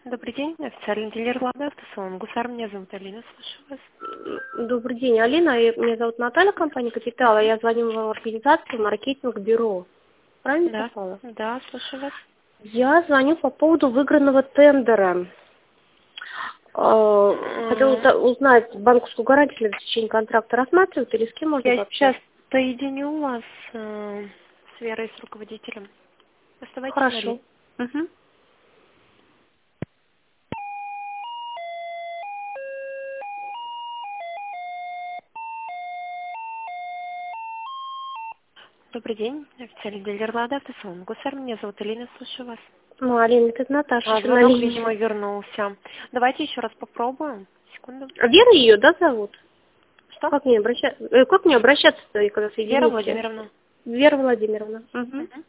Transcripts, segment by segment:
Добрый день, официальный дилер «Лада Автосалон». Гусар, меня зовут Алина, слушаю вас. Добрый день, Алина. Меня зовут Наталья, компания «Капитал». Я звоню в организацию «Маркетинг-бюро». Правильно Да, попала? да, слушаю вас. Я звоню по поводу выигранного тендера. Хотела узнать, банковскую гарантию для заключения контракта рассматривают или с кем можно Я сейчас пообщаться? соединю вас с Верой, с руководителем. Оставайтесь на Хорошо. линии. Угу. Добрый день, официальный дилер «Лада Автосалон». Гусар, меня зовут Алина, слушаю вас. Ну, Алина, это Наташа еще на Звонок, линии. видимо, вернулся. Давайте еще раз попробуем. Секунду. Вера ее, да, зовут? Что? Как мне обращаться-то, когда Вера соедините? Владимировна. Вера Владимировна. Угу. Мгм.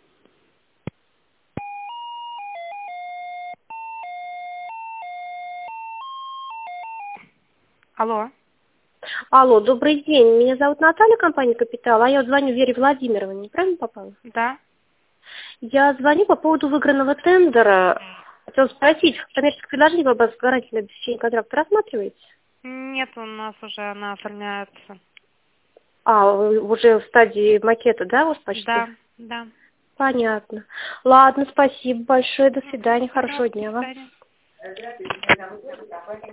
Алло. Алло, добрый день. Меня зовут Наталья, компания «Капитал», а я вот звоню Вере Владимировне. Правильно попала? Да. Я звоню по поводу выигранного тендера. Хотела спросить, коммерческое предложение по банковской гарантии на обеспечение контракта рассматриваете? Нет, у нас уже она оформляется. Вы уже в стадии макета, да, у вас почти? Да, да. Понятно. Ладно, спасибо большое. До свидания. Хорошего Пожалуйста, до дня вам. свидания.